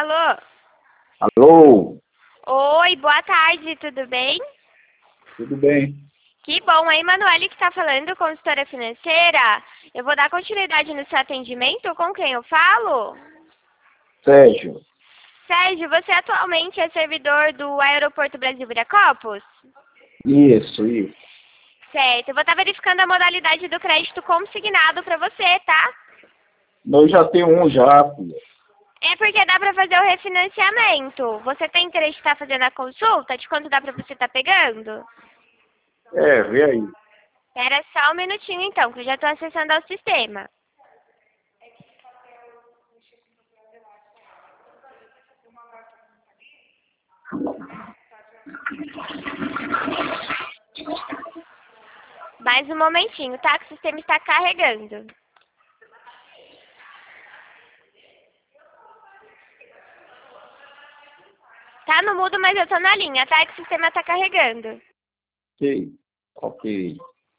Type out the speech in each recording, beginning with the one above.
Alô? Alô? Oi, boa tarde, tudo bem? Tudo bem? Que bom, é a Emanuele que está falando, consultora financeira. Eu vou dar continuidade no seu atendimento. Com quem eu falo? Sérgio? Sérgio, você atualmente é servidor do Aeroporto Brasil Viracopos? Isso. Certo, eu vou estar verificando a modalidade do crédito consignado para você, tá? Eu já tenho um já, filha. É porque dá para fazer o refinanciamento. Você tem interesse em estar fazendo a consulta de quanto dá para você estar pegando? Vê aí. Espera só um minutinho então, que eu já estou acessando ao sistema. Mais um momentinho, tá? Que o sistema está carregando. Tá no mudo, mas eu tô na linha, tá? Que o sistema tá carregando. Ok.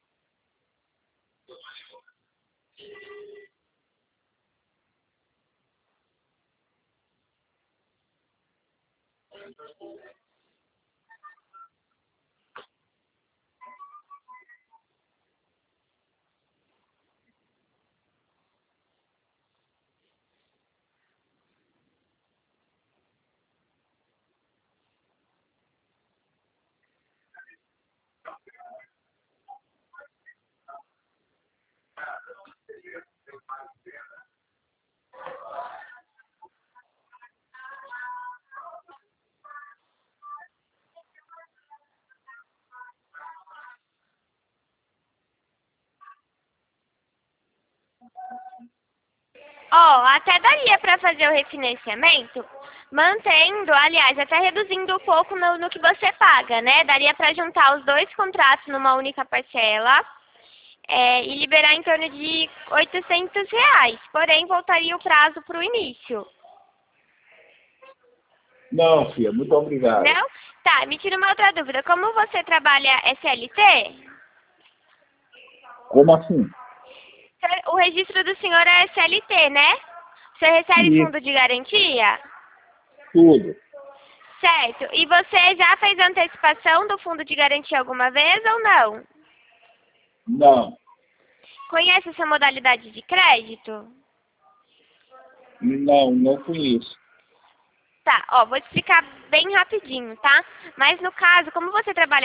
Ó, até daria pra fazer o refinanciamento, mantendo, aliás, até reduzindo um pouco no que você paga, né? Daria pra juntar os dois contratos numa única parcela e liberar em torno de R$ 800. Porém, voltaria o prazo pro início. Não, filha, muito obrigado. Não? Tá, me tira uma outra dúvida. Como você trabalha SLT? Como assim? O registro do senhor é SLT, né? Você recebe Isso, fundo de garantia? tudo. Certo. E você já fez antecipação do fundo de garantia alguma vez ou não? Não, Conhece essa modalidade de crédito? não conheço. Tá, ó, vou te explicar bem rapidinho, tá? Mas no caso, como você trabalha